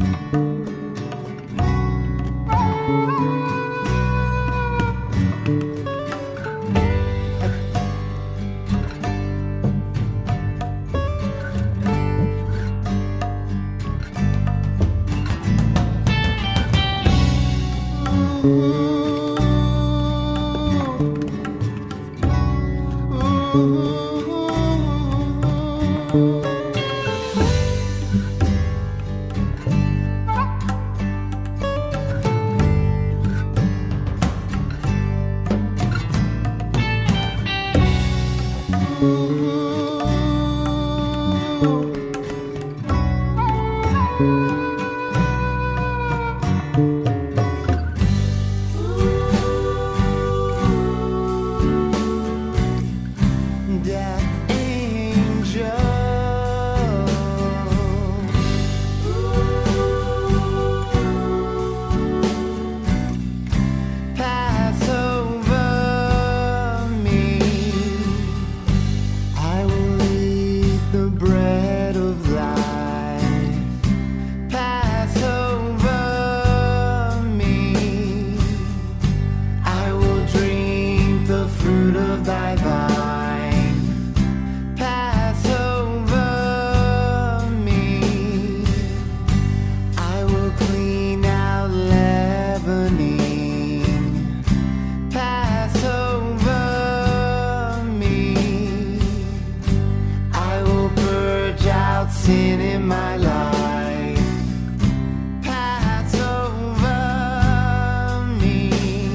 sin in my life. Pass over me.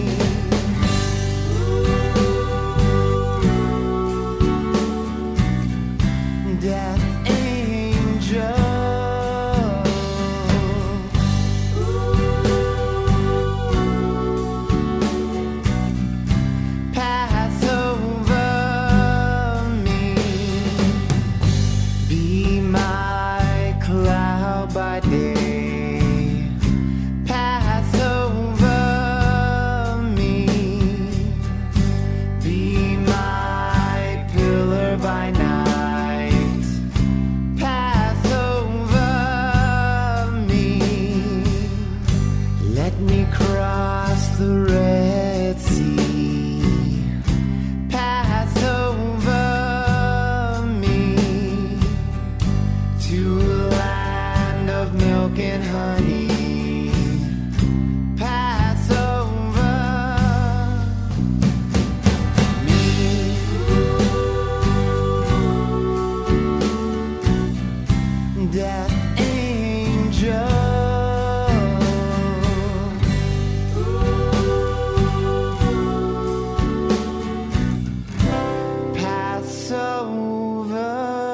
Death angel. Pass over me. Be my cloud by day. Pass over me. Be my pillar by night. Pass over me. Let me cross the Red Sea. Pass over me to a land of milk and honey. Pass over me. Death angel. Pass over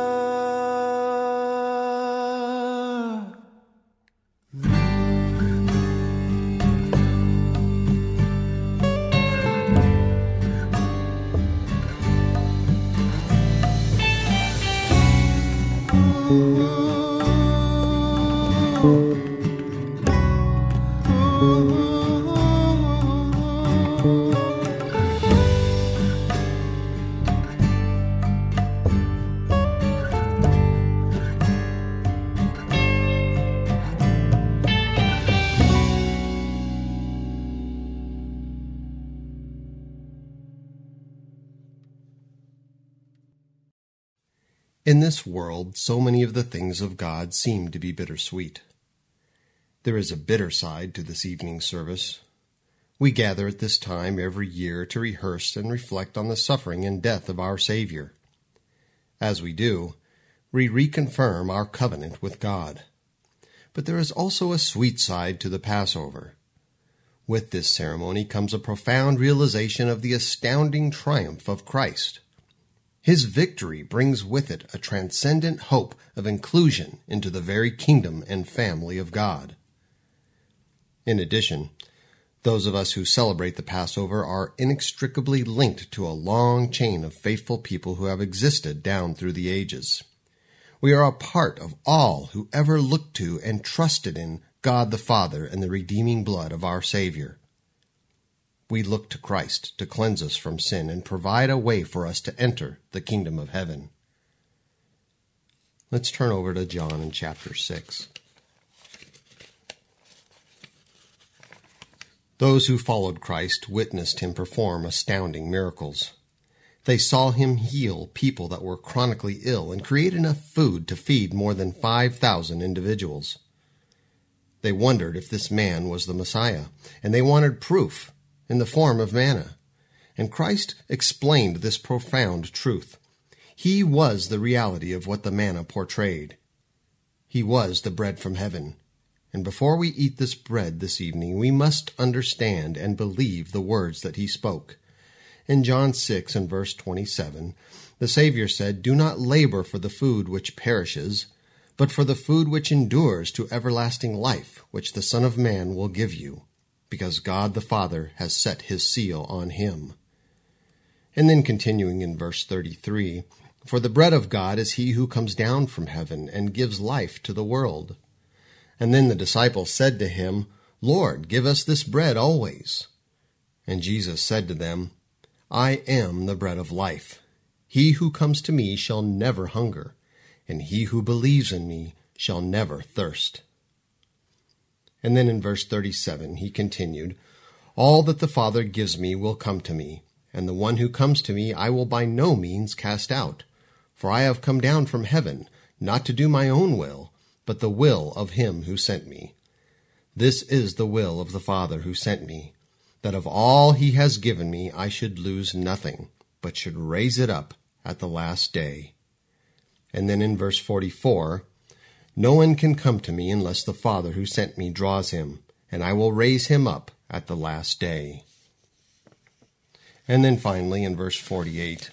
In this world, so many of the things of God seem to be bittersweet. There is a bitter side to this evening service. We gather at this time every year to rehearse and reflect on the suffering and death of our Savior. As we do, we reconfirm our covenant with God. But there is also a sweet side to the Passover. With this ceremony comes a profound realization of the astounding triumph of Christ. His victory brings with it a transcendent hope of inclusion into the very kingdom and family of God. In addition, those of us who celebrate the Passover are inextricably linked to a long chain of faithful people who have existed down through the ages. We are a part of all who ever looked to and trusted in God the Father and the redeeming blood of our Savior. We look to Christ to cleanse us from sin and provide a way for us to enter the kingdom of heaven. Let's turn over to John in chapter 6. Those who followed Christ witnessed him perform astounding miracles. They saw him heal people that were chronically ill and create enough food to feed more than 5,000 individuals. They wondered if this man was the Messiah, and they wanted proof in the form of manna. And Christ explained this profound truth. He was the reality of what the manna portrayed. He was the bread from heaven. And before we eat this bread this evening, we must understand and believe the words that he spoke. In John 6 and verse 27, the Savior said, "Do not labor for the food which perishes, but for the food which endures to everlasting life, which the Son of Man will give you, because God the Father has set his seal on him." And then continuing in verse 33, "For the bread of God is he who comes down from heaven and gives life to the world." And then the disciples said to him, "Lord, give us this bread always." And Jesus said to them, "I am the bread of life. He who comes to me shall never hunger, and he who believes in me shall never thirst." And then in verse 37 he continued, "All that the Father gives me will come to me, and the one who comes to me I will by no means cast out. For I have come down from heaven, not to do my own will, but the will of him who sent me. This is the will of the Father who sent me, that of all he has given me I should lose nothing, but should raise it up at the last day." And then in verse 44, "No one can come to me unless the Father who sent me draws him, and I will raise him up at the last day." And then finally in verse 48,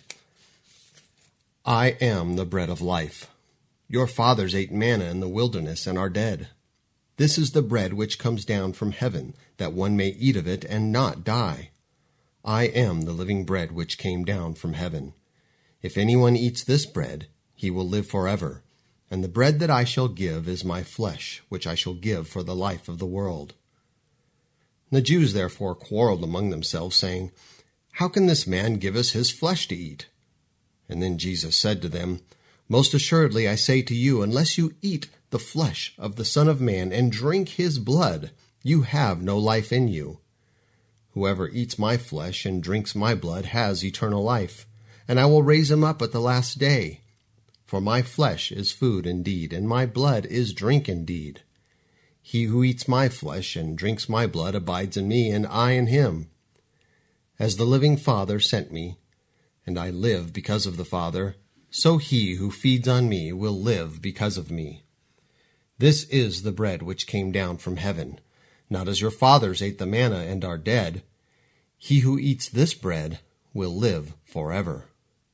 "I am the bread of life. Your fathers ate manna in the wilderness and are dead. This is the bread which comes down from heaven, that one may eat of it and not die. I am the living bread which came down from heaven. If anyone eats this bread, he will live forever. And the bread that I shall give is my flesh, which I shall give for the life of the world." The Jews therefore quarreled among themselves, saying, "How can this man give us his flesh to eat?" And then Jesus said to them, "Most assuredly I say to you, unless you eat the flesh of the Son of Man and drink his blood, you have no life in you. Whoever eats my flesh and drinks my blood has eternal life, and I will raise him up at the last day. For my flesh is food indeed, and my blood is drink indeed. He who eats my flesh and drinks my blood abides in me, and I in him. As the living Father sent me, and I live because of the Father, so he who feeds on me will live because of me. This is the bread which came down from heaven, not as your fathers ate the manna and are dead. He who eats this bread will live forever."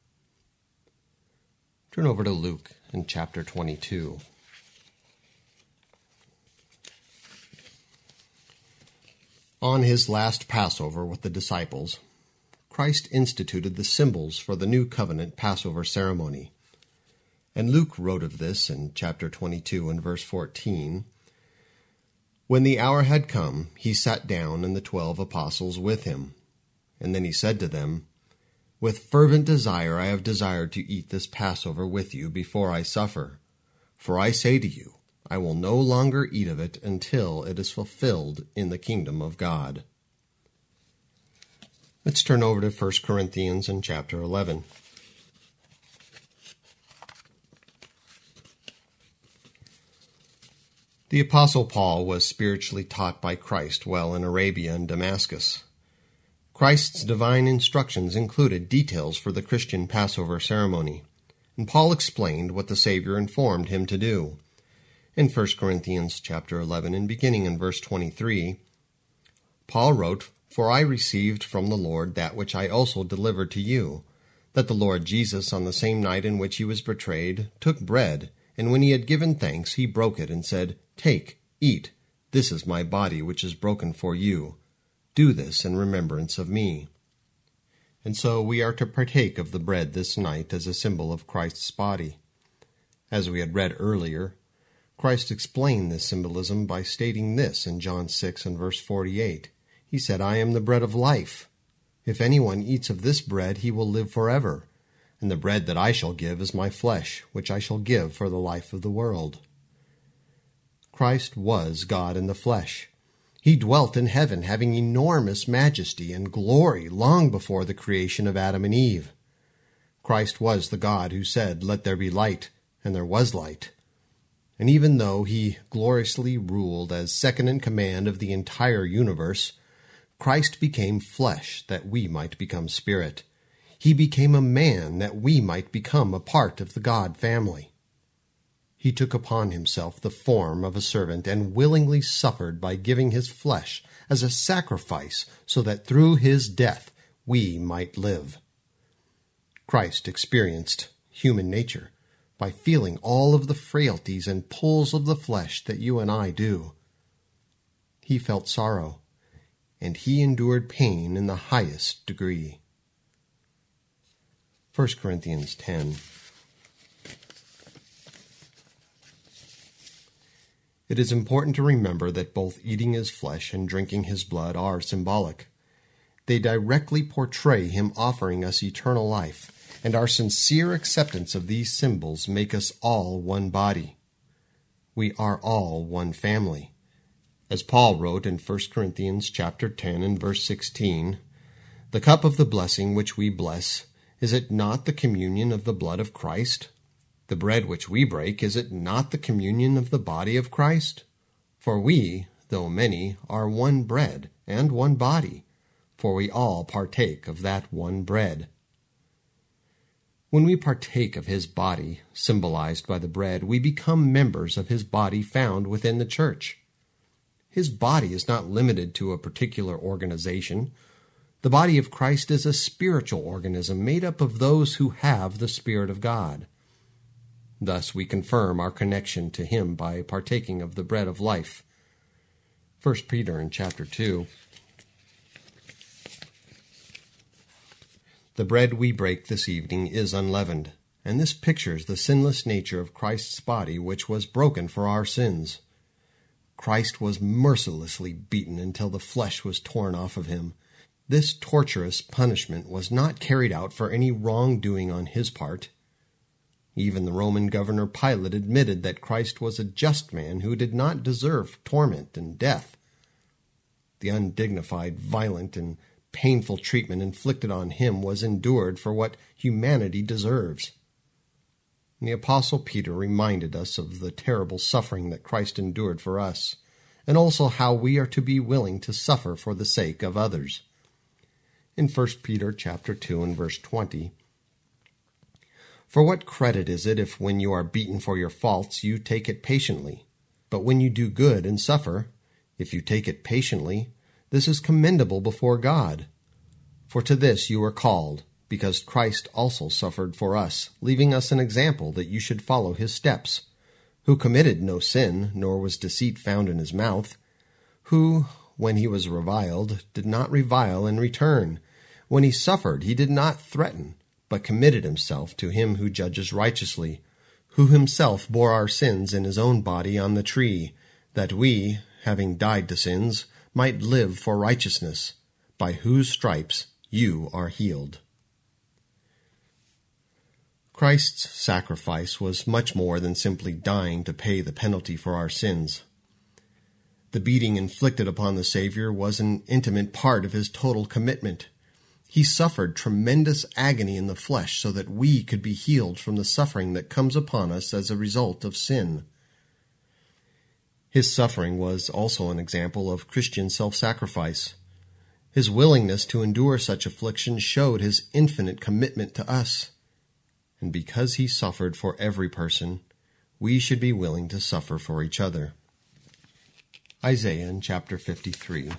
Turn over to Luke in chapter 22. On his last Passover with the disciples, Christ instituted the symbols for the new covenant Passover ceremony. And Luke wrote of this in chapter 22 and verse 14. "When the hour had come, he sat down and the 12 apostles with him. And then he said to them, 'With fervent desire I have desired to eat this Passover with you before I suffer. For I say to you, I will no longer eat of it until it is fulfilled in the kingdom of God.'" Let's turn over to 1 Corinthians in chapter 11. The Apostle Paul was spiritually taught by Christ while in Arabia and Damascus. Christ's divine instructions included details for the Christian Passover ceremony, and Paul explained what the Savior informed him to do. In 1 Corinthians chapter 11 and beginning in verse 23, Paul wrote, "For I received from the Lord that which I also delivered to you, that the Lord Jesus, on the same night in which he was betrayed, took bread, and when he had given thanks, he broke it and said, 'Take, eat, this is my body which is broken for you. Do this in remembrance of me.'" And so we are to partake of the bread this night as a symbol of Christ's body. As we had read earlier, Christ explained this symbolism by stating this in John 6 and verse 48. He said, "I am the bread of life. If anyone eats of this bread, he will live forever. And the bread that I shall give is my flesh, which I shall give for the life of the world." Christ was God in the flesh. He dwelt in heaven, having enormous majesty and glory long before the creation of Adam and Eve. Christ was the God who said, "Let there be light," and there was light. And even though he gloriously ruled as second in command of the entire universe, Christ became flesh that we might become spirit. He became a man that we might become a part of the God family. He took upon himself the form of a servant and willingly suffered by giving his flesh as a sacrifice so that through his death we might live. Christ experienced human nature by feeling all of the frailties and pulls of the flesh that you and I do. He felt sorrow, and he endured pain in the highest degree. 1 Corinthians 10. It is important to remember that both eating his flesh and drinking his blood are symbolic. They directly portray him offering us eternal life, and our sincere acceptance of these symbols make us all one body. We are all one family. As Paul wrote in 1 Corinthians chapter 10 and verse 16, "The cup of the blessing which we bless, is it not the communion of the blood of Christ? The bread which we break, is it not the communion of the body of Christ? For we, though many, are one bread and one body, for we all partake of that one bread." When we partake of his body, symbolized by the bread, we become members of his body found within the church. His body is not limited to a particular organization. The body of Christ is a spiritual organism made up of those who have the Spirit of God. Thus we confirm our connection to him by partaking of the bread of life. 1 Peter in chapter 2. The bread we break this evening is unleavened, and this pictures the sinless nature of Christ's body, which was broken for our sins. Christ was mercilessly beaten until the flesh was torn off of him. This torturous punishment was not carried out for any wrongdoing on his part. Even the Roman governor Pilate admitted that Christ was a just man who did not deserve torment and death. The undignified, violent, and painful treatment inflicted on him was endured for what humanity deserves. And the Apostle Peter reminded us of the terrible suffering that Christ endured for us, and also how we are to be willing to suffer for the sake of others. In 1 Peter chapter 2 and verse 20, "For what credit is it if when you are beaten for your faults you take it patiently? But when you do good and suffer, if you take it patiently, this is commendable before God. For to this you are called, because Christ also suffered for us, leaving us an example that you should follow his steps, who committed no sin, nor was deceit found in his mouth, who, when he was reviled, did not revile in return. When he suffered, he did not threaten, but committed himself to him who judges righteously, who himself bore our sins in his own body on the tree, that we, having died to sins, might live for righteousness, by whose stripes you are healed." Christ's sacrifice was much more than simply dying to pay the penalty for our sins. The beating inflicted upon the Savior was an intimate part of his total commitment. He suffered tremendous agony in the flesh so that we could be healed from the suffering that comes upon us as a result of sin. His suffering was also an example of Christian self-sacrifice. His willingness to endure such affliction showed his infinite commitment to us. And because he suffered for every person, we should be willing to suffer for each other. Isaiah in chapter 53.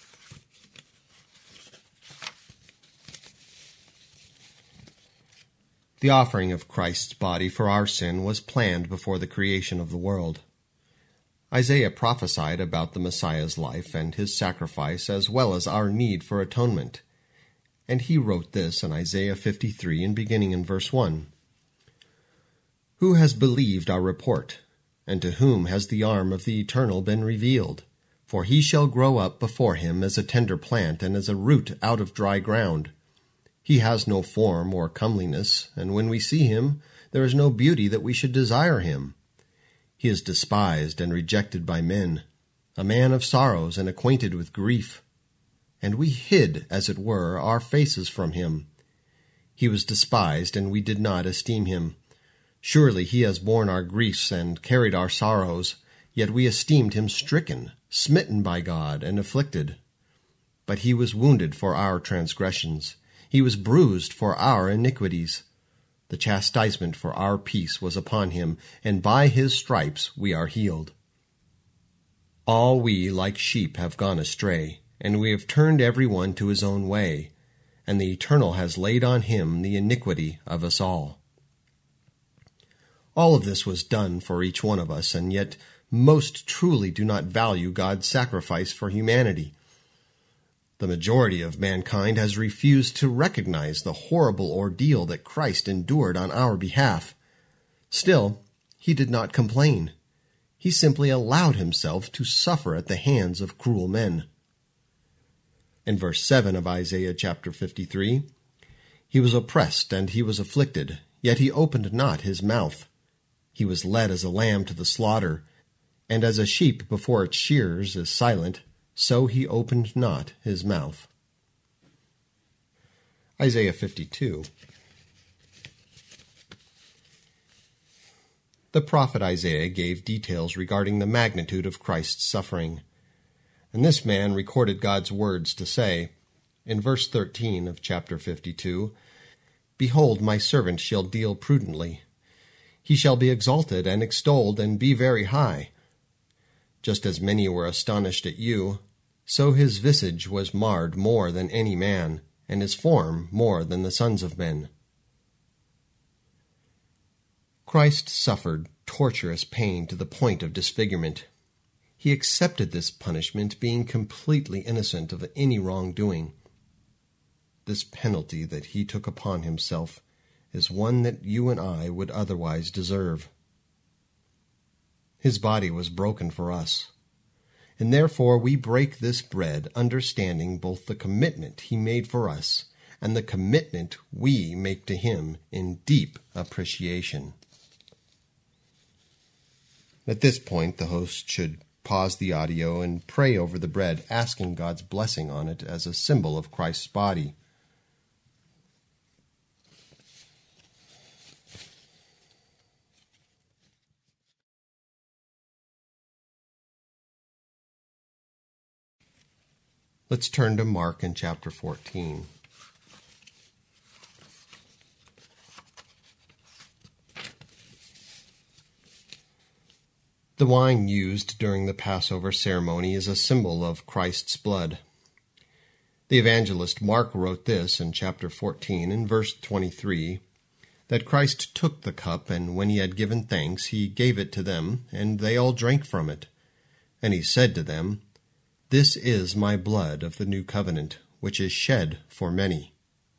The offering of Christ's body for our sin was planned before the creation of the world. Isaiah prophesied about the Messiah's life and his sacrifice as well as our need for atonement. And he wrote this in Isaiah 53 and beginning in verse 1. "Who has believed our report? And to whom has the arm of the Eternal been revealed? For he shall grow up before him as a tender plant and as a root out of dry ground. He has no form or comeliness, and when we see him, there is no beauty that we should desire him. He is despised and rejected by men, a man of sorrows and acquainted with grief. And we hid, as it were, our faces from him. He was despised, and we did not esteem him. Surely he has borne our griefs and carried our sorrows, yet we esteemed him stricken, smitten by God, and afflicted. But he was wounded for our transgressions. He was bruised for our iniquities. The chastisement for our peace was upon him, and by his stripes we are healed. All we, like sheep, have gone astray, and we have turned every one to his own way, and the Eternal has laid on him the iniquity of us all. All of this was done for each one of us, and yet most truly do not value God's sacrifice for humanity. The majority of mankind has refused to recognize the horrible ordeal that Christ endured on our behalf. Still, he did not complain. He simply allowed himself to suffer at the hands of cruel men. In verse 7 of Isaiah chapter 53, "He was oppressed and he was afflicted, yet he opened not his mouth. He was led as a lamb to the slaughter, and as a sheep before its shearers is silent, so he opened not his mouth." Isaiah 52. The prophet Isaiah gave details regarding the magnitude of Christ's suffering. And this man recorded God's words to say, in verse 13 of chapter 52, "Behold, my servant shall deal prudently. He shall be exalted and extolled and be very high. Just as many were astonished at you, so his visage was marred more than any man, and his form more than the sons of men." Christ suffered torturous pain to the point of disfigurement. He accepted this punishment, being completely innocent of any wrongdoing. This penalty that he took upon himself is one that you and I would otherwise deserve. His body was broken for us, and therefore we break this bread, understanding both the commitment he made for us and the commitment we make to him in deep appreciation. At this point, the host should pause the audio and pray over the bread, asking God's blessing on it as a symbol of Christ's body. Let's turn to Mark in chapter 14. The wine used during the Passover ceremony is a symbol of Christ's blood. The evangelist Mark wrote this in chapter 14 in verse 23, that Christ took the cup, and when he had given thanks, he gave it to them, and they all drank from it. And he said to them, "This is my blood of the new covenant, which is shed for many."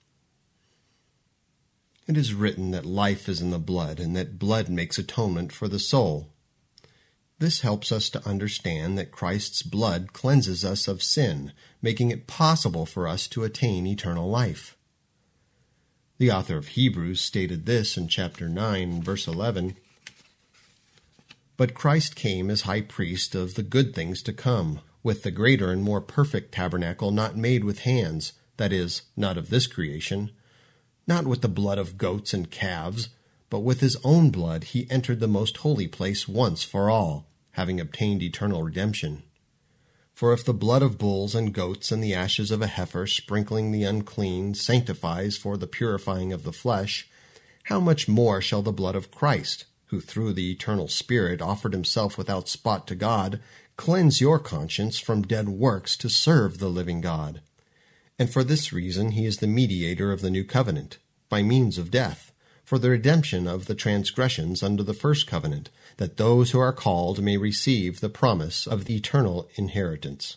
It is written that life is in the blood, and that blood makes atonement for the soul. This helps us to understand that Christ's blood cleanses us of sin, making it possible for us to attain eternal life. The author of Hebrews stated this in chapter 9, verse 11, "But Christ came as high priest of the good things to come, with the greater and more perfect tabernacle not made with hands, that is, not of this creation, not with the blood of goats and calves, but with his own blood he entered the most holy place once for all, having obtained eternal redemption. For if the blood of bulls and goats and the ashes of a heifer sprinkling the unclean sanctifies for the purifying of the flesh, how much more shall the blood of Christ, who through the eternal Spirit offered himself without spot to God, cleanse your conscience from dead works to serve the living God? And for this reason he is the mediator of the new covenant, by means of death, for the redemption of the transgressions under the first covenant, that those who are called may receive the promise of the eternal inheritance."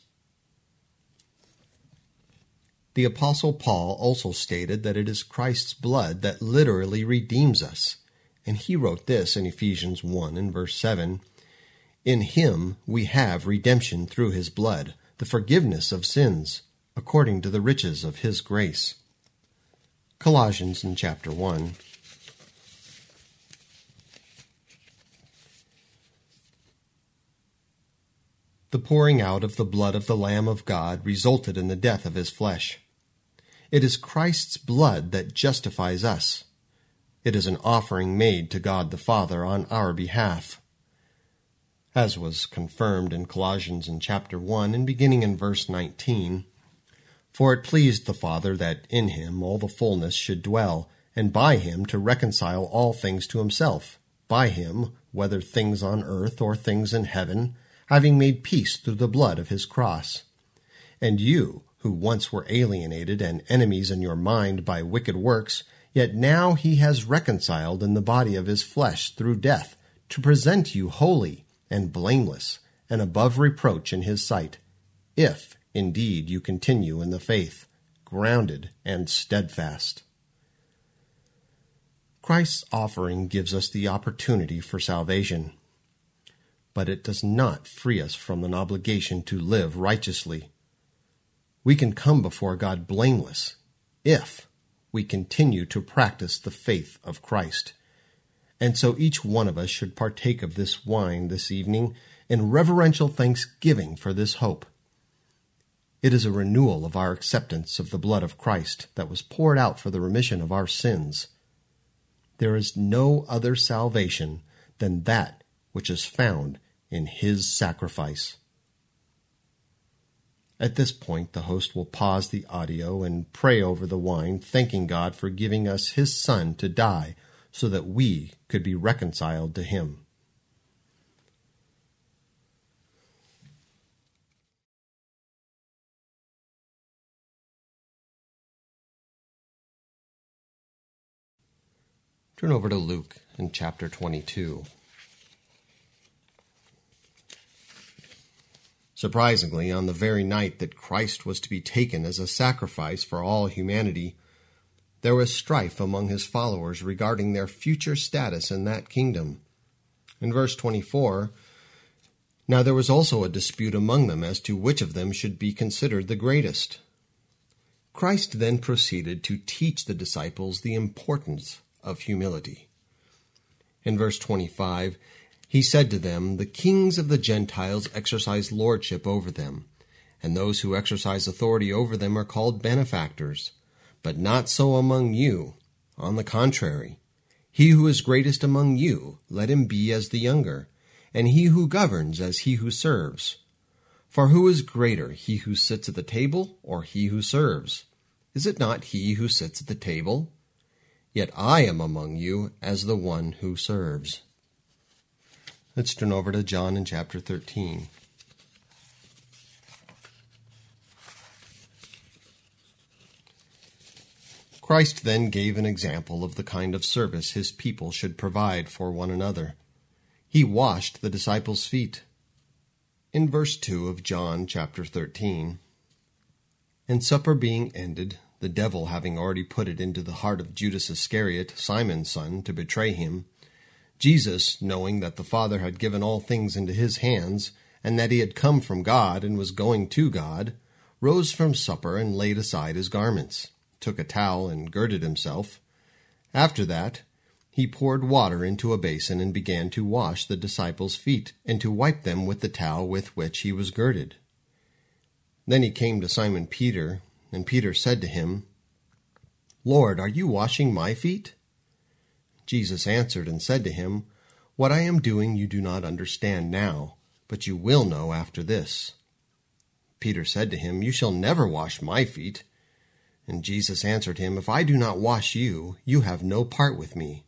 The Apostle Paul also stated that it is Christ's blood that literally redeems us, and he wrote this in Ephesians 1 and verse 7, "In him we have redemption through his blood, the forgiveness of sins, according to the riches of his grace." Colossians in chapter 1. The pouring out of the blood of the Lamb of God resulted in the death of his flesh. It is Christ's blood that justifies us. It is an offering made to God the Father on our behalf. As was confirmed in Colossians in chapter 1 and beginning in verse 19, "For it pleased the Father that in him all the fullness should dwell, and by him to reconcile all things to himself, by him, whether things on earth or things in heaven, having made peace through the blood of his cross. And you, who once were alienated and enemies in your mind by wicked works, yet now he has reconciled in the body of his flesh through death, to present you holy and blameless and above reproach in his sight, if indeed you continue in the faith, grounded and steadfast." Christ's offering gives us the opportunity for salvation, but it does not free us from an obligation to live righteously. We can come before God blameless if we continue to practice the faith of Christ. And so each one of us should partake of this wine this evening in reverential thanksgiving for this hope. It is a renewal of our acceptance of the blood of Christ that was poured out for the remission of our sins. There is no other salvation than that which is found in his sacrifice. At this point, the host will pause the audio and pray over the wine, thanking God for giving us his Son to die so that we could be reconciled to him. Turn over to Luke in chapter 22. Surprisingly, on the very night that Christ was to be taken as a sacrifice for all humanity, there was strife among his followers regarding their future status in that kingdom. In verse 24, "Now there was also a dispute among them as to which of them should be considered the greatest." Christ then proceeded to teach the disciples the importance of humility. In verse 25, he said to them, "The kings of the Gentiles exercise lordship over them, and those who exercise authority over them are called benefactors. But not so among you. On the contrary, he who is greatest among you, let him be as the younger, and he who governs as he who serves. For who is greater, he who sits at the table or he who serves? Is it not he who sits at the table? Yet I am among you as the one who serves." Let's turn over to John in chapter 13. Christ then gave an example of the kind of service his people should provide for one another. He washed the disciples' feet. In verse 2 of John chapter 13, "And supper being ended, the devil having already put it into the heart of Judas Iscariot, Simon's son, to betray him, Jesus, knowing that the Father had given all things into his hands, and that he had come from God and was going to God, rose from supper and laid aside his garments, took a towel and girded himself. After that, he poured water into a basin and began to wash the disciples' feet and to wipe them with the towel with which he was girded. Then he came to Simon Peter, and Peter said to him, 'Lord, are you washing my feet?' Jesus answered and said to him, 'What I am doing you do not understand now, but you will know after this.' Peter said to him, 'You shall never wash my feet.' And Jesus answered him, 'If I do not wash you, you have no part with me.'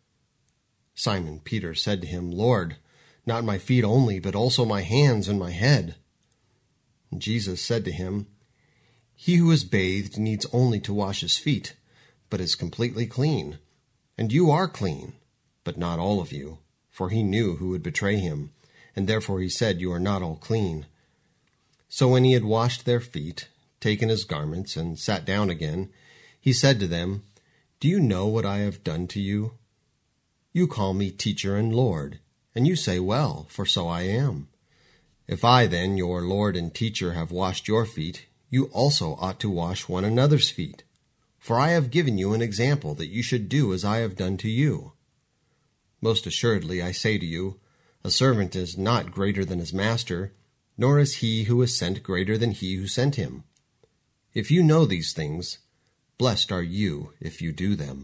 Simon Peter said to him, 'Lord, not my feet only, but also my hands and my head.' And Jesus said to him, 'He who is bathed needs only to wash his feet, but is completely clean. And you are clean, but not all of you.' For he knew who would betray him, and therefore he said, 'You are not all clean.' So when he had washed their feet, taken his garments, and sat down again, he said to them, 'Do you know what I have done to you? You call me teacher and Lord, and you say, well, for so I am. If I then, your Lord and teacher, have washed your feet, you also ought to wash one another's feet. For I have given you an example that you should do as I have done to you. Most assuredly I say to you, a servant is not greater than his master, nor is he who is sent greater than he who sent him. If you know these things, blessed are you if you do them."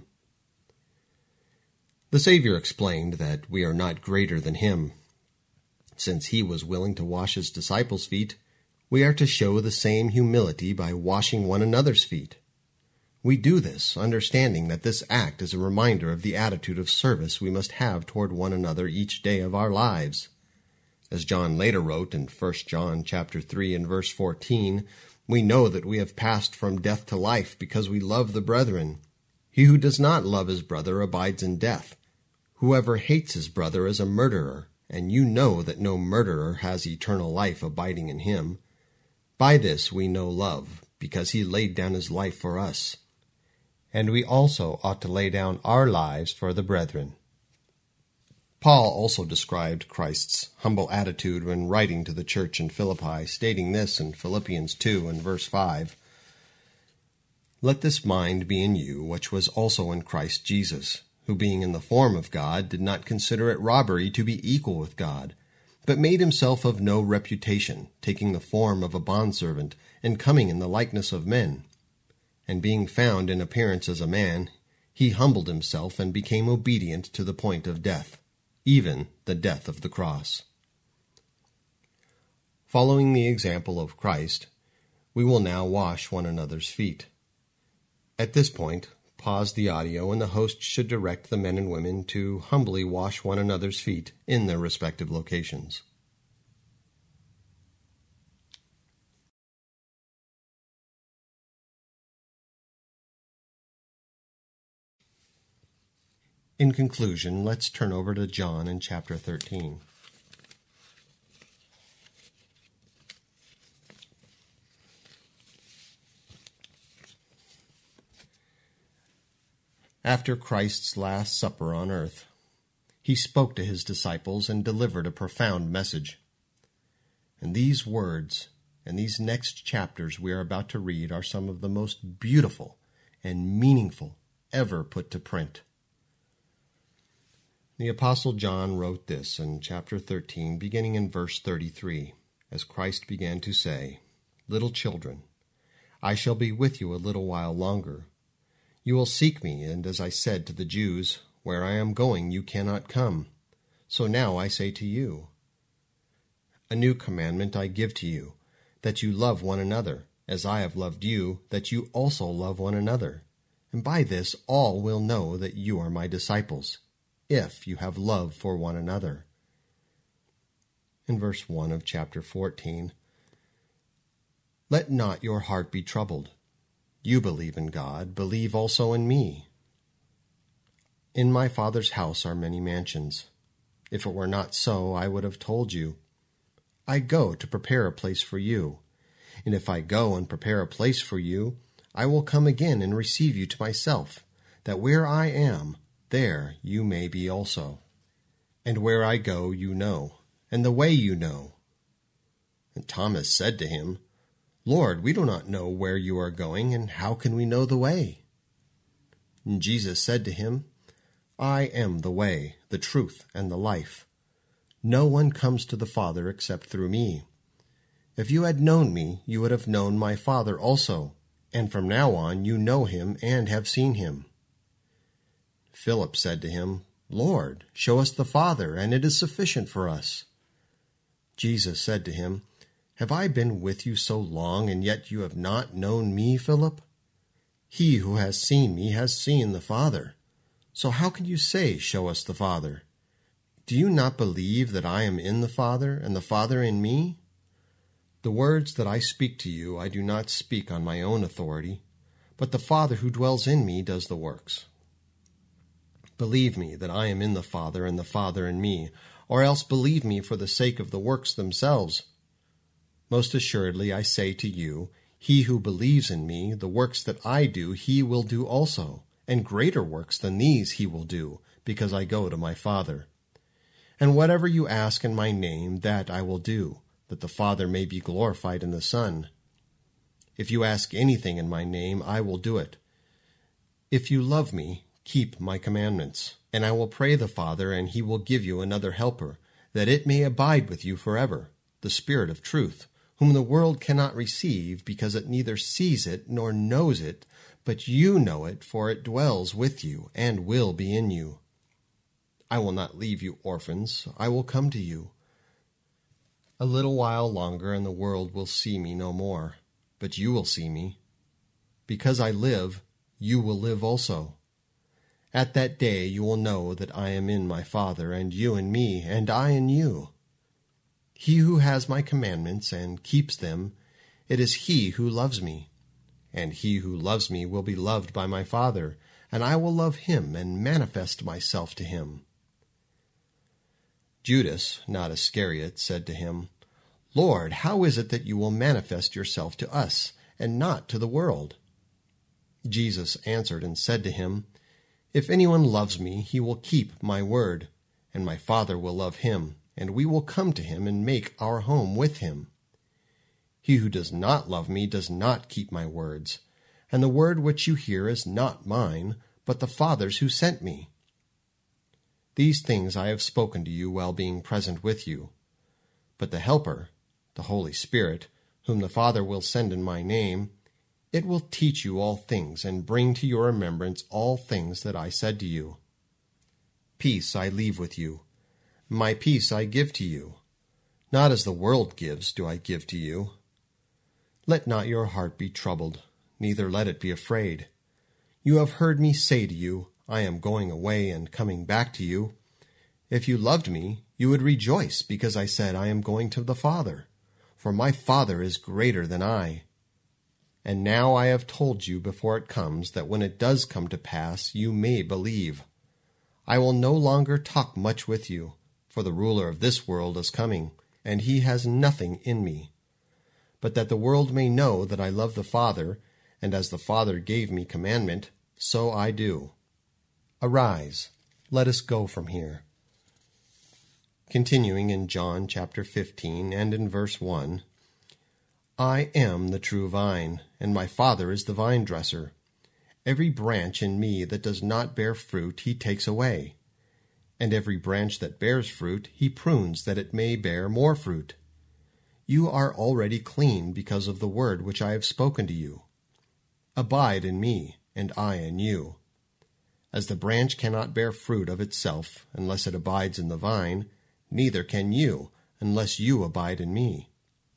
The Savior explained that we are not greater than him. Since he was willing to wash his disciples' feet, we are to show the same humility by washing one another's feet. We do this, understanding that this act is a reminder of the attitude of service we must have toward one another each day of our lives. As John later wrote in 1 John chapter 3 and verse 14, "We know that we have passed from death to life because we love the brethren. He who does not love his brother abides in death. Whoever hates his brother is a murderer, and you know that no murderer has eternal life abiding in him. By this we know love, because he laid down his life for us. And we also ought to lay down our lives for the brethren." Paul also described Christ's humble attitude when writing to the church in Philippi, stating this in Philippians 2 and verse 5, "Let this mind be in you, which was also in Christ Jesus, who being in the form of God did not consider it robbery to be equal with God, but made himself of no reputation, taking the form of a bondservant, and coming in the likeness of men. And being found in appearance as a man, he humbled himself and became obedient to the point of death, even the death of the cross." Following the example of Christ, we will now wash one another's feet. At this point, pause the audio and the host should direct the men and women to humbly wash one another's feet in their respective locations. In conclusion, let's turn over to John in chapter 13. After Christ's Last Supper on earth, he spoke to his disciples and delivered a profound message. And these words and these next chapters we are about to read are some of the most beautiful and meaningful ever put to print. The Apostle John wrote this in chapter 13, beginning in verse 33, as Christ began to say, "Little children, I shall be with you a little while longer. You will seek me, and as I said to the Jews, where I am going you cannot come. So now I say to you, a new commandment I give to you, that you love one another, as I have loved you, that you also love one another. And by this all will know that you are my disciples, if you have love for one another." In verse 1 of chapter 14, "Let not your heart be troubled. You believe in God, believe also in me. In my Father's house are many mansions. If it were not so, I would have told you. I go to prepare a place for you. And if I go and prepare a place for you, I will come again and receive you to myself, that where I am, there you may be also. And where I go you know, and the way you know." And Thomas said to him, "Lord, we do not know where you are going, and how can we know the way?" And Jesus said to him, "I am the way, the truth, and the life. No one comes to the Father except through me. If you had known me, you would have known my Father also, and from now on you know him and have seen him." Philip said to him, "Lord, show us the Father, and it is sufficient for us." Jesus said to him, "Have I been with you so long, and yet you have not known me, Philip? He who has seen me has seen the Father. So how can you say, 'Show us the Father'? Do you not believe that I am in the Father, and the Father in me? The words that I speak to you I do not speak on my own authority, but the Father who dwells in me does the works. Believe me that I am in the Father, and the Father in me, or else believe me for the sake of the works themselves. Most assuredly I say to you, he who believes in me, the works that I do he will do also, and greater works than these he will do, because I go to my Father. And whatever you ask in my name, that I will do, that the Father may be glorified in the Son. If you ask anything in my name, I will do it. If you love me, keep my commandments, and I will pray the Father, and he will give you another helper, that it may abide with you forever, the Spirit of truth, whom the world cannot receive, because it neither sees it nor knows it, but you know it, for it dwells with you and will be in you. I will not leave you orphans, I will come to you. A little while longer, and the world will see me no more, but you will see me. Because I live, you will live also. At that day you will know that I am in my Father, and you in me, and I in you. He who has my commandments and keeps them, it is he who loves me. And he who loves me will be loved by my Father, and I will love him and manifest myself to him. Judas, not Iscariot, said to him, Lord, how is it that you will manifest yourself to us, and not to the world? Jesus answered and said to him, If anyone loves me, he will keep my word, and my Father will love him, and we will come to him and make our home with him. He who does not love me does not keep my words, and the word which you hear is not mine, but the Father's who sent me. These things I have spoken to you while being present with you. But the Helper, the Holy Spirit, whom the Father will send in my name, it will teach you all things and bring to your remembrance all things that I said to you. Peace I leave with you. My peace I give to you. Not as the world gives do I give to you. Let not your heart be troubled, neither let it be afraid. You have heard me say to you, I am going away and coming back to you. If you loved me, you would rejoice because I said I am going to the Father, for my Father is greater than I. And now I have told you before it comes, that when it does come to pass, you may believe. I will no longer talk much with you, for the ruler of this world is coming, and he has nothing in me. But that the world may know that I love the Father, and as the Father gave me commandment, so I do. Arise, let us go from here. Continuing in John chapter 15 and in verse 1, I am the true vine, and my Father is the vine dresser. Every branch in me that does not bear fruit he takes away, and every branch that bears fruit he prunes that it may bear more fruit. You are already clean because of the word which I have spoken to you. Abide in me, and I in you. As the branch cannot bear fruit of itself unless it abides in the vine, neither can you unless you abide in me.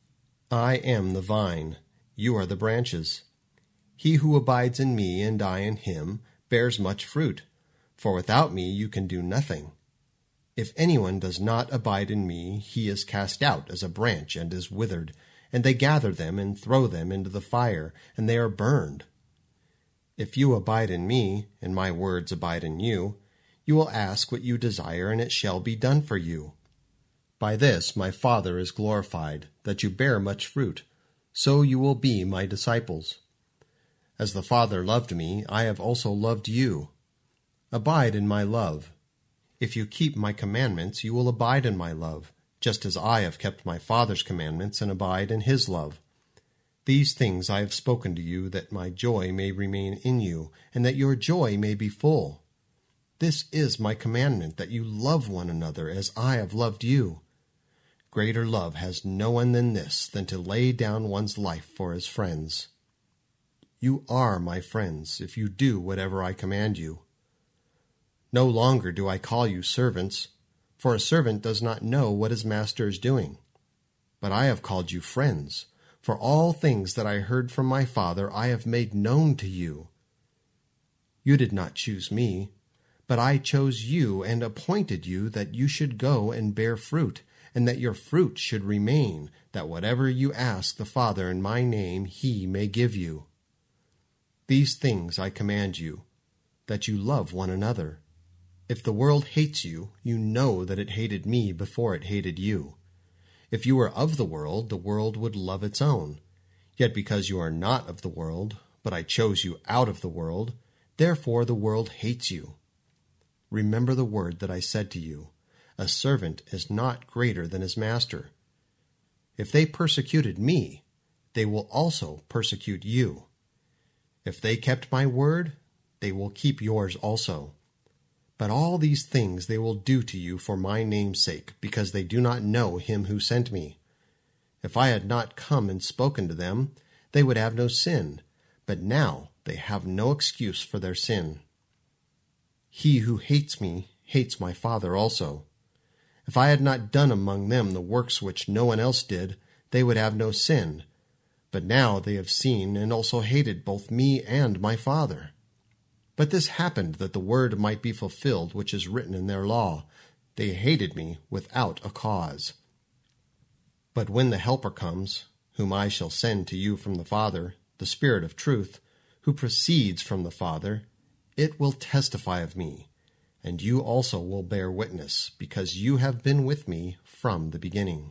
I am the vine, you are the branches. He who abides in me and I in him bears much fruit, for without me you can do nothing. If anyone does not abide in me, he is cast out as a branch and is withered, and they gather them and throw them into the fire, and they are burned. If you abide in me, and my words abide in you, you will ask what you desire, and it shall be done for you. By this my Father is glorified, that you bear much fruit, so you will be my disciples. As the Father loved me, I have also loved you. Abide in my love. If you keep my commandments, you will abide in my love, just as I have kept my Father's commandments and abide in his love. These things I have spoken to you, that my joy may remain in you, and that your joy may be full. This is my commandment, that you love one another as I have loved you. Greater love has no one than this, than to lay down one's life for his friends. You are my friends, if you do whatever I command you. No longer do I call you servants, for a servant does not know what his master is doing. But I have called you friends, for all things that I heard from my Father I have made known to you. You did not choose me, but I chose you and appointed you that you should go and bear fruit, and that your fruit should remain, that whatever you ask the Father in my name he may give you. These things I command you, that you love one another. If the world hates you, you know that it hated me before it hated you. If you were of the world would love its own. Yet because you are not of the world, but I chose you out of the world, therefore the world hates you. Remember the word that I said to you, a servant is not greater than his master. If they persecuted me, they will also persecute you. If they kept my word, they will keep yours also. But all these things they will do to you for my name's sake, because they do not know him who sent me. If I had not come and spoken to them, they would have no sin, but now they have no excuse for their sin. He who hates me hates my Father also. If I had not done among them the works which no one else did, they would have no sin. But now they have seen and also hated both me and my Father. But this happened that the word might be fulfilled which is written in their law. They hated me without a cause. But when the Helper comes, whom I shall send to you from the Father, the Spirit of truth, who proceeds from the Father, it will testify of me, and you also will bear witness, because you have been with me from the beginning.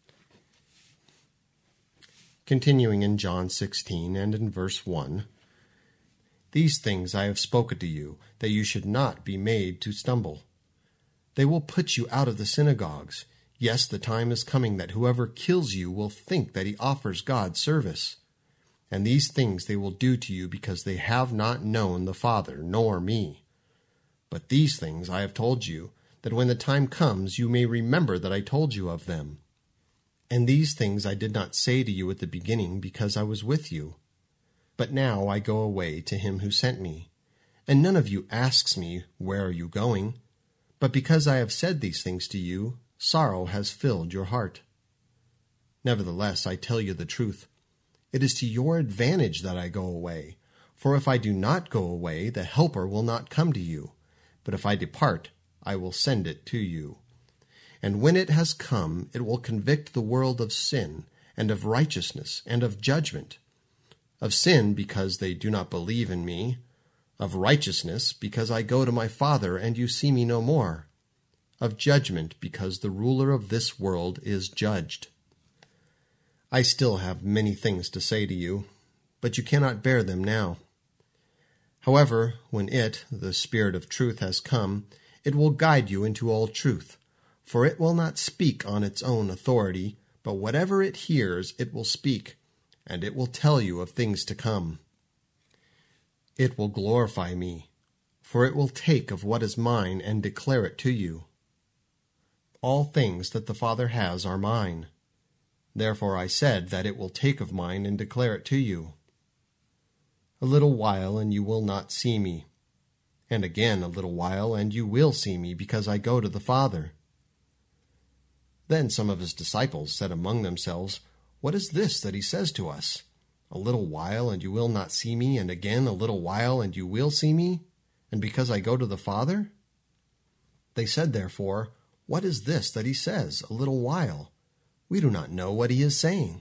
Continuing in John 16 and in verse 1, These things I have spoken to you, that you should not be made to stumble. They will put you out of the synagogues. Yes, the time is coming that whoever kills you will think that he offers God service. And these things they will do to you because they have not known the Father nor me. But these things I have told you, that when the time comes you may remember that I told you of them. And these things I did not say to you at the beginning because I was with you. But now I go away to him who sent me. And none of you asks me, Where are you going? But because I have said these things to you, sorrow has filled your heart. Nevertheless, I tell you the truth. It is to your advantage that I go away. For if I do not go away, the Helper will not come to you. But if I depart, I will send it to you. And when it has come, it will convict the world of sin, and of righteousness, and of judgment. Of sin, because they do not believe in me. Of righteousness, because I go to my Father, and you see me no more. Of judgment, because the ruler of this world is judged. I still have many things to say to you, but you cannot bear them now. However, when it, the Spirit of truth, has come, it will guide you into all truth, for it will not speak on its own authority, but whatever it hears it will speak, and it will tell you of things to come. It will glorify me, for it will take of what is mine and declare it to you. All things that the Father has are mine. Therefore I said that it will take of mine and declare it to you. A little while, and you will not see me. And again a little while, and you will see me, because I go to the Father. Then some of his disciples said among themselves, What is this that he says to us? A little while, and you will not see me, and again a little while, and you will see me, and because I go to the Father? They said therefore, What is this that he says, a little while? We do not know what he is saying.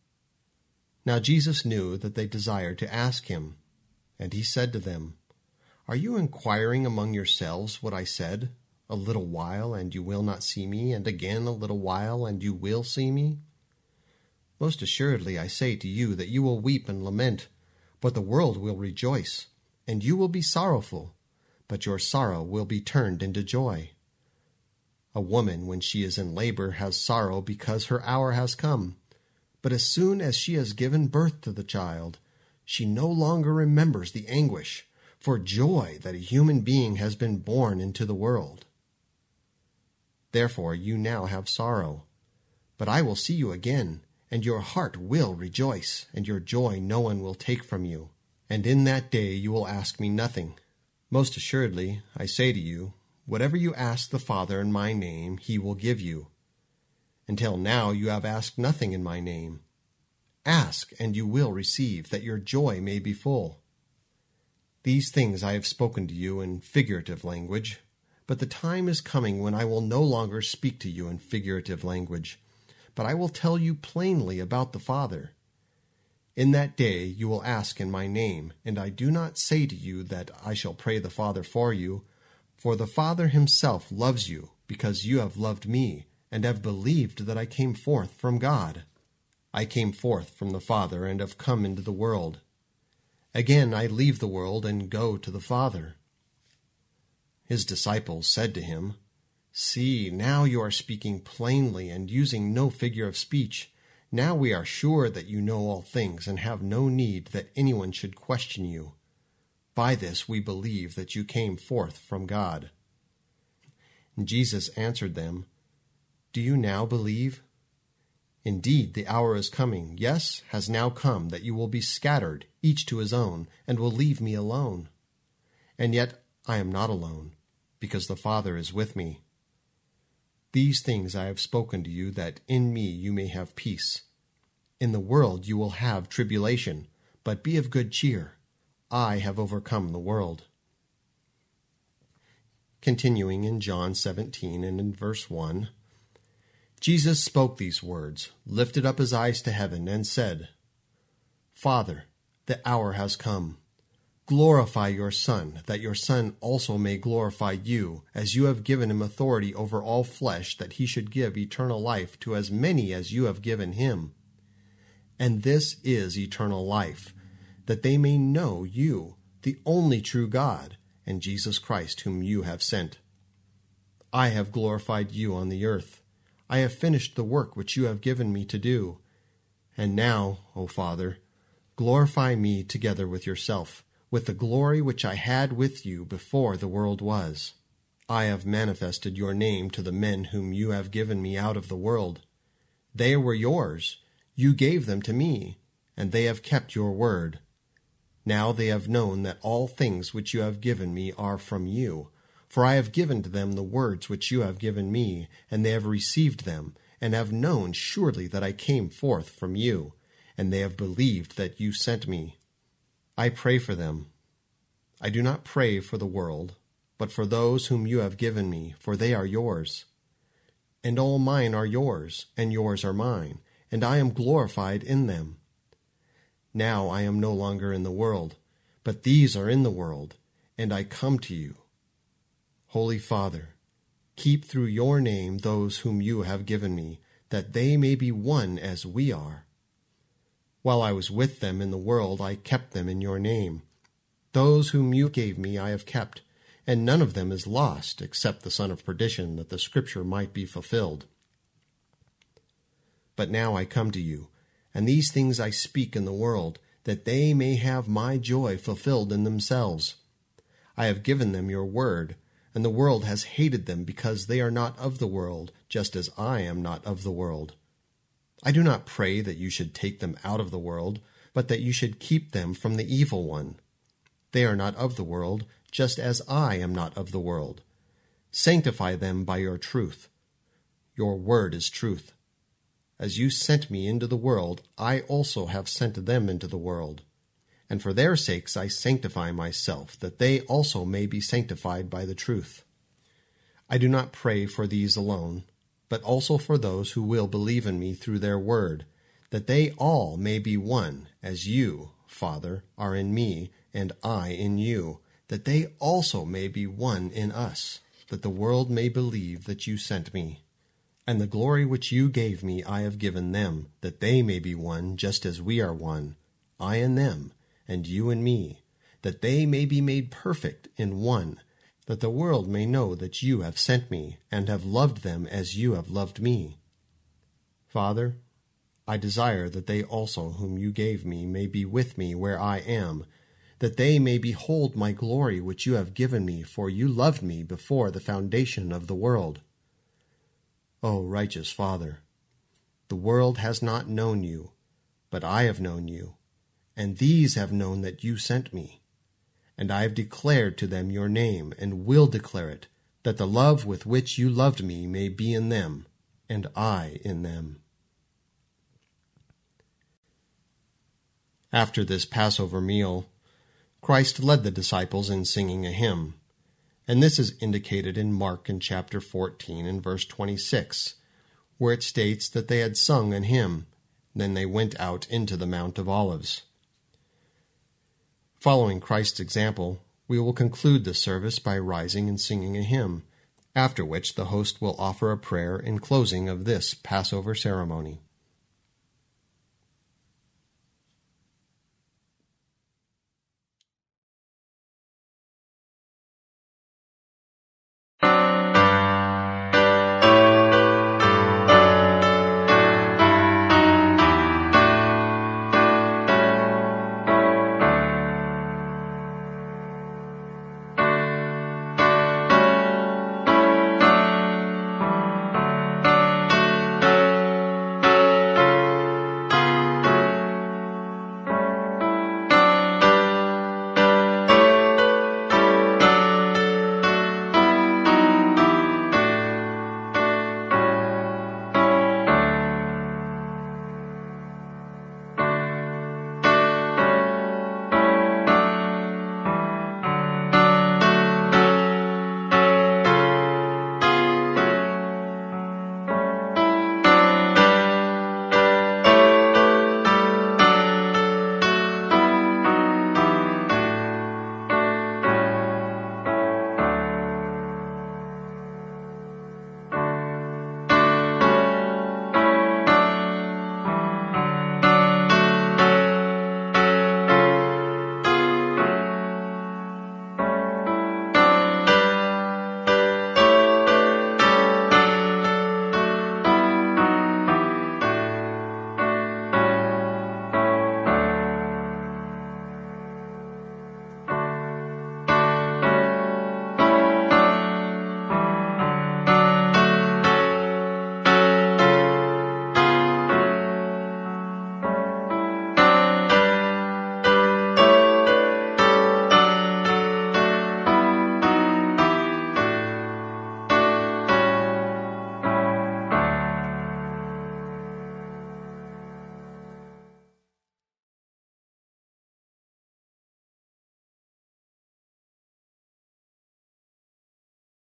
Now Jesus knew that they desired to ask him, and he said to them, Are you inquiring among yourselves what I said? A little while, and you will not see me, and again a little while, and you will see me? Most assuredly I say to you that you will weep and lament, but the world will rejoice, and you will be sorrowful, but your sorrow will be turned into joy. A woman, when she is in labor, has sorrow because her hour has come. But as soon as she has given birth to the child, she no longer remembers the anguish for joy that a human being has been born into the world. Therefore you now have sorrow, but I will see you again, and your heart will rejoice, and your joy no one will take from you. And in that day you will ask me nothing. Most assuredly, I say to you, whatever you ask the Father in my name, he will give you. Until now you have asked nothing in my name. Ask, and you will receive, that your joy may be full. These things I have spoken to you in figurative language, but the time is coming when I will no longer speak to you in figurative language, but I will tell you plainly about the Father. In that day you will ask in my name, and I do not say to you that I shall pray the Father for you, for the Father himself loves you, because you have loved me, and have believed that I came forth from God. I came forth from the Father, and have come into the world. Again I leave the world, and go to the Father. His disciples said to him, See, now you are speaking plainly, and using no figure of speech. Now we are sure that you know all things, and have no need that anyone should question you. By this we believe that you came forth from God. And Jesus answered them, Do you now believe? Indeed, the hour is coming, yes, has now come, that you will be scattered, each to his own, and will leave me alone. And yet I am not alone, because the Father is with me. These things I have spoken to you, that in me you may have peace. In the world you will have tribulation, but be of good cheer. I have overcome the world. Continuing in John 17 and in verse 1, Jesus spoke these words, lifted up his eyes to heaven, and said, Father, the hour has come. Glorify your Son, that your Son also may glorify you, as you have given him authority over all flesh, that he should give eternal life to as many as you have given him. And this is eternal life, that they may know you, the only true God, and Jesus Christ whom you have sent. I have glorified you on the earth. I have finished the work which you have given me to do. And now, O Father, glorify me together with yourself, with the glory which I had with you before the world was. I have manifested your name to the men whom you have given me out of the world. They were yours. You gave them to me, and they have kept your word. Now they have known that all things which you have given me are from you. For I have given to them the words which you have given me, and they have received them, and have known surely that I came forth from you, and they have believed that you sent me. I pray for them. I do not pray for the world, but for those whom you have given me, for they are yours. And all mine are yours, and yours are mine, and I am glorified in them. Now I am no longer in the world, but these are in the world, and I come to you. Holy Father, keep through your name those whom you have given me, that they may be one as we are. While I was with them in the world, I kept them in your name. Those whom you gave me I have kept, and none of them is lost, except the son of perdition, that the scripture might be fulfilled. But now I come to you, and these things I speak in the world, that they may have my joy fulfilled in themselves. I have given them your word, and the world has hated them because they are not of the world, just as I am not of the world. I do not pray that you should take them out of the world, but that you should keep them from the evil one. They are not of the world, just as I am not of the world. Sanctify them by your truth. Your word is truth. As you sent me into the world, I also have sent them into the world. And for their sakes I sanctify myself, that they also may be sanctified by the truth. I do not pray for these alone, but also for those who will believe in me through their word, that they all may be one, as you, Father, are in me, and I in you, that they also may be one in us, that the world may believe that you sent me. And the glory which you gave me I have given them, that they may be one, just as we are one, I in them, and you in me, that they may be made perfect in one, that the world may know that you have sent me, and have loved them as you have loved me. Father, I desire that they also whom you gave me may be with me where I am, that they may behold my glory which you have given me, for you loved me before the foundation of the world. O righteous Father, the world has not known you, but I have known you, and these have known that you sent me. And I have declared to them your name, and will declare it, that the love with which you loved me may be in them, and I in them. After this Passover meal, Christ led the disciples in singing a hymn, and this is indicated in Mark in chapter 14 and verse 26, where it states that they had sung an hymn, then they went out into the Mount of Olives. Following Christ's example, we will conclude the service by rising and singing a hymn, after which the host will offer a prayer in closing of this Passover ceremony.